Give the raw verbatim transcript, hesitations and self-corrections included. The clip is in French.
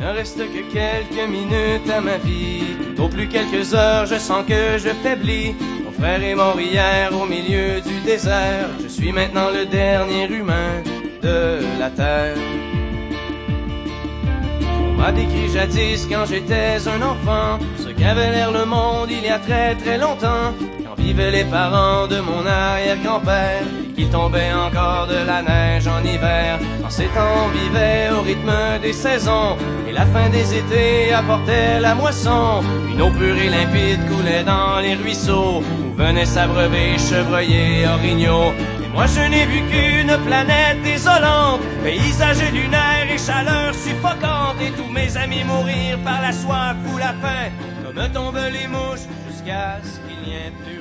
Il ne reste que quelques minutes à ma vie. Au plus quelques heures, je sens que je faiblis. Mon frère est mort hier au milieu du désert. Je suis maintenant le dernier humain de la terre. On m'a décrit jadis quand j'étais un enfant ce qu'avait l'air le monde il y a très très longtemps, quand vivaient les parents de mon arrière-grand-père et qu'il tombait encore de la neige en hiver. En ces temps on vivait au rythme des saisons et la fin des étés apportait la moisson. Une eau pure et limpide coulait dans les ruisseaux où venaient s'abreuver chevreuils et orignaux. Moi je n'ai vu qu'une planète désolante, paysage lunaire et chaleur suffocante, et tous mes amis mourir par la soif ou la faim, comme tombent les mouches, jusqu'à ce qu'il n'y ait plus